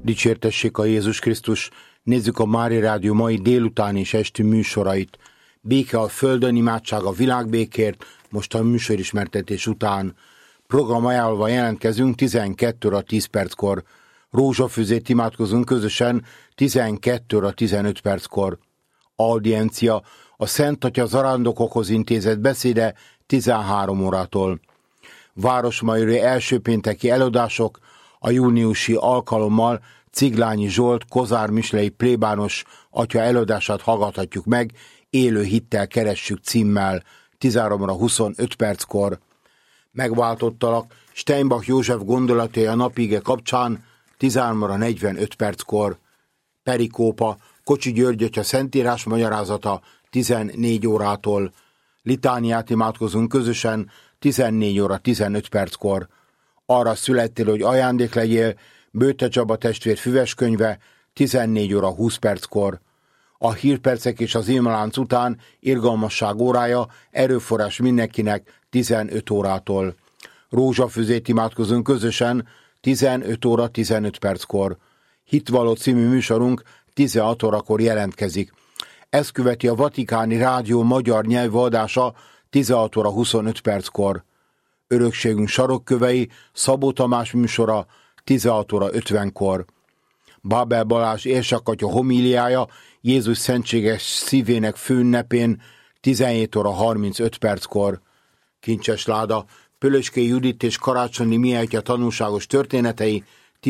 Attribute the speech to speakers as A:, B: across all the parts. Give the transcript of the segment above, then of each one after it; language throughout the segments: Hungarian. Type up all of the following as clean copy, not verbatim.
A: Dicsértessék a Jézus Krisztus! Nézzük a Mária Rádió mai délután és esti műsorait. Béke a földön, imádság a világbékért, most a műsorismertetés után. Program ajánlva jelentkezünk 12 óra 10 perckor. Rózsafűzét imádkozunk közösen 12 óra 15 perckor. Audiencia, a Szent Atya zarándokokhoz intézett beszéde 13 órától. Városmajori első pénteki előadások a júniusi alkalommal Ciglányi Zsolt, Kozár Mislei plébános atya előadását hallgathatjuk meg, Élő hittel keressük címmel 13 óra 25 perckor. Megváltottalak Steinbach József gondolatai a napige kapcsán 13 óra 45 perckor. Perikópa, Kocsi György atya szentírás magyarázata 14 órától. Litániát imádkozunk közösen 14 óra 15 perckor. Arra születtél, hogy ajándék legyél, Bőte Csaba testvér füveskönyve 14 óra 20 perckor. A hírpercek és az imalánc után irgalmasság órája, erőforrás mindenkinek 15 órától. Rózsafűzét imádkozunk közösen 15 óra 15 perckor. Hitvaló című műsorunk 16 órakor jelentkezik. Ez követi a Vatikáni Rádió magyar nyelvű adása 16 óra 25 perckor. Örökségünk sarokkövei Szabó Tamás műsora 16 óra 50-kor. Bábel Balázs érsakatya homíliája Jézus szentséges szívének főünnepén 17 óra 35 perckor. Kincses Láda, Pölöskei Judit és Karácsonyi Mihály tanulságos történetei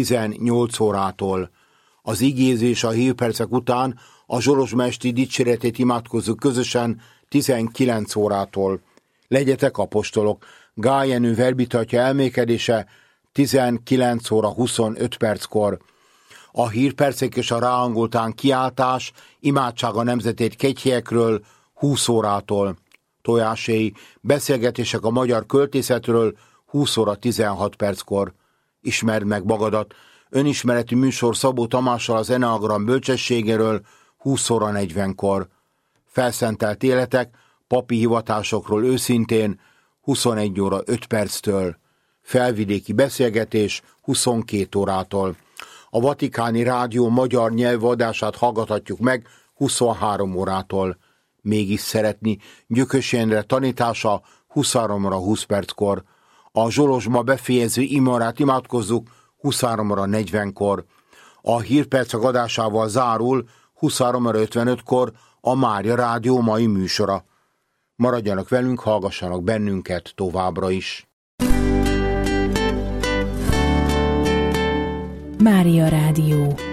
A: 18 órától. Az igézés a hírpercek után a Zsolozsmesti dicséretét imádkozzuk közösen 19 órától. Legyetek apostolok, Gál Jenő verbitatja elmékedése 19 óra 25 perckor. A hírpercek és a ráhangoltán kiáltás, imádság a nemzetét kegyhelyekről 20 órától. Tojáséi, beszélgetések a magyar költészetről 20 óra 16 perckor. Ismerd meg magadat, önismereti műsor Szabó Tamással az Eneagram bölcsességéről 20 óra 40-kor. Felszentelt életek, papi hivatásokról őszintén 21 óra 5 perctől. Felvidéki beszélgetés 22 órától. A Vatikáni Rádió magyar nyelvű adását hallgathatjuk meg 23 órától. Mégis szeretni Gyökös Endre tanítása 23 óra 20 perckor. A Zsolozsma befejező imarát imádkozzuk 23 óra 40-kor. A hírpercek adásával zárul 23 óra 55-kor a Mária Rádió mai műsora. Maradjanak velünk, hallgassanak bennünket továbbra is.
B: Mária Rádió.